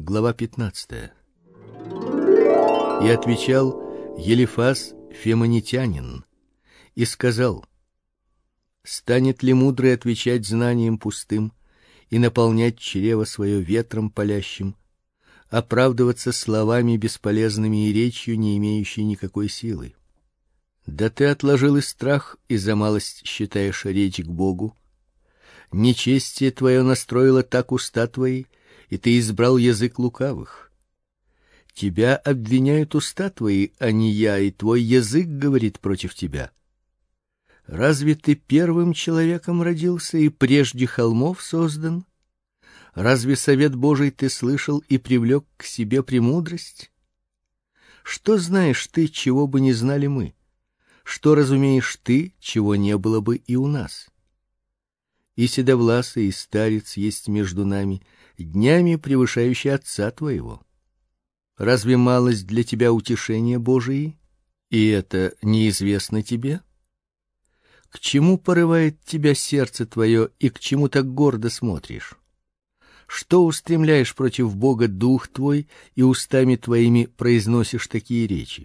Глава 15. И отвечал Елифаз Фемонитянин и сказал: станет ли мудрый отвечать знанием пустым и наполнять чрево свое ветром палящим, оправдываться словами бесполезными и речью, не имеющей никакой силы? Да ты отложил и страх, и за малость считаешь речь к Богу. Нечестие твое настроило так уста твои, и ты избрал язык лукавых. Тебя обвиняют уста твои, а не я, и твой язык говорит против тебя. Разве ты первым человеком родился и прежде холмов создан? Разве совет Божий ты слышал и привлек к себе премудрость? Что знаешь ты, чего бы не знали мы? Что разумеешь ты, чего не было бы и у нас? И седовласый, и старец есть между нами, днями превышающий отца твоего. Разве малость для тебя утешения Божии, и это неизвестно тебе? К чему порывает тебя сердце твое, и к чему так гордо смотришь? Что устремляешь против Бога дух твой, и устами твоими произносишь такие речи?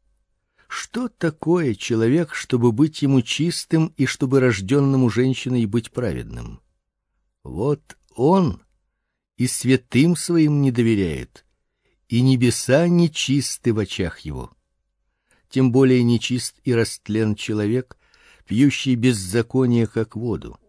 Что такое человек, чтобы быть ему чистым, и чтобы рожденному женщиной быть праведным? Вот он и святым своим не доверяет, и небеса нечисты в очах его. Тем более нечист и растлен человек, пьющий беззаконие как воду.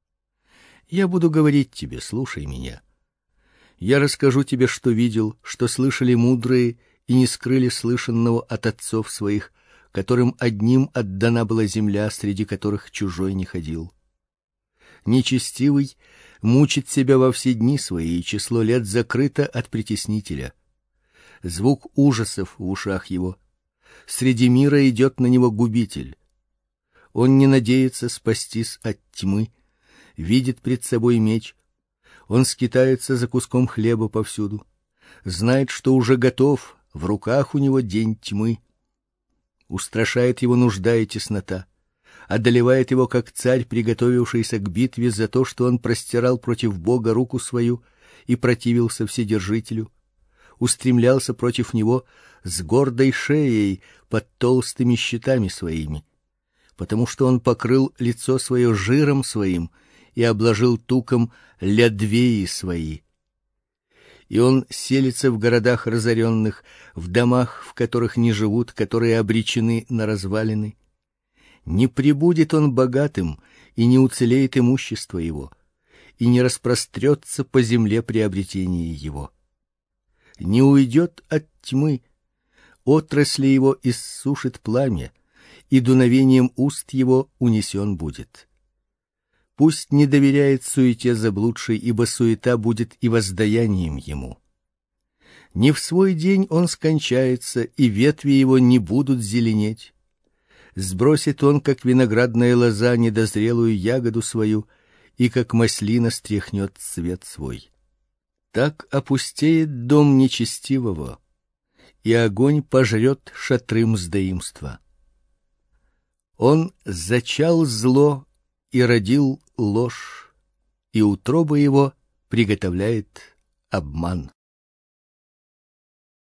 Я буду говорить тебе, слушай меня. Я расскажу тебе, что видел, что слышали мудрые, и не скрыли слышанного от отцов своих, которым одним отдана была земля, среди которых чужой не ходил. Нечестивый мучит себя во все дни свои, и число лет закрыто от притеснителя. Звук ужасов в ушах его. Среди мира идет на него губитель. Он не надеется спастись от тьмы, видит пред собой меч. Он скитается за куском хлеба повсюду, знает, что уже готов, в руках у него день тьмы. Устрашает его нужда и теснота, одолевает его, как царь, приготовившийся к битве, за то, что он простирал против Бога руку свою и противился Вседержителю, устремлялся против него с гордой шеей под толстыми щитами своими, потому что он покрыл лицо свое жиром своим и обложил туком лядвеи свои. И он селится в городах разоренных, в домах, в которых не живут, которые обречены на развалины. Не пребудет он богатым, и не уцелеет имущество его, и не распрострется по земле приобретение его. Не уйдет от тьмы, отрасли его иссушит пламя, и дуновением уст его унесен будет. Пусть не доверяет суете заблудшей, ибо суета будет и воздаянием ему. Не в свой день он скончается, и ветви его не будут зеленеть. Сбросит он, как виноградная лоза, недозрелую ягоду свою, и как маслина стряхнет цвет свой. Так опустеет дом нечестивого, и огонь пожрет шатры мздоимства. Он зачал зло и родил ложь, и утроба его приготовляет обман.